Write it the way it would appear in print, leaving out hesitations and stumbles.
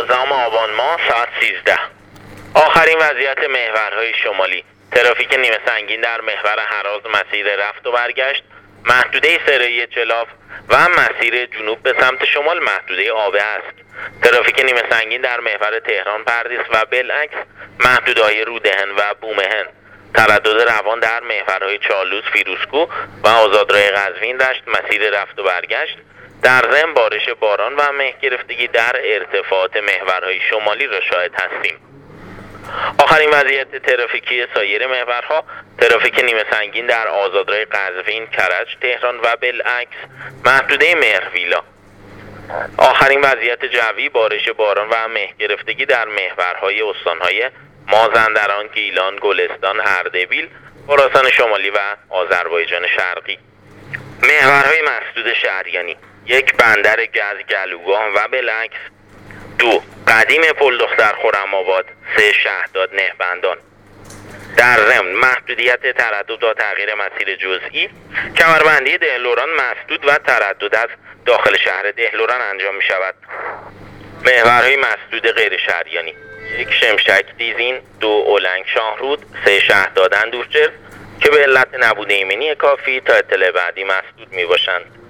12 آبان ماه ساعت 13. آخرین وضعیت محورهای شمالی. ترافیک نیمه سنگین در محور هراز مسیر رفت و برگشت، محدوده سرایی چلاف و مسیر جنوب به سمت شمال محدوده آبه است. ترافیک نیمه سنگین در محور تهران پردیس و بالعکس محدوده‌های رودهن و بومهن. تردد روان در محورهای چالوس، فیروزکوه و آزادراه قزوین رشت مسیر رفت و برگشت. در ضمن بارش باران و مه گرفتگی در ارتفاعات محورهای شمالی را شاهد هستیم. آخرین وضعیت ترافیکی سایر محورها: ترافیک نیمه سنگین در آزادراه قزوین، کرج، تهران و بالعکس محدوده مهرویلا. آخرین وضعیت جوی: بارش باران و مه گرفتگی در محورهای استانهای مازندران، گیلان، گلستان، اردبیل، خراسان شمالی و آذربایجان شرقی. محورهای مسدود شهریانی: 1. بندر گز گلوگاه و بالعکس. 2. قدیم پل دختر خرم‌آباد. 3. شهداد نهبندان. در ضمن محدودیت تردد و تغییر مسیر جزئی: کمربندی دهلوران مسدود و تردد از داخل شهر دهلوران انجام می شود. محورهای مسدود غیر شهریانی: 1. شمشک دیزین. 2. اولنگ شاهرود. 3. شهداد اندوهچرخ که به علت نبود ایمنی کافی تا اطلاع بعدی مسدود می باشند.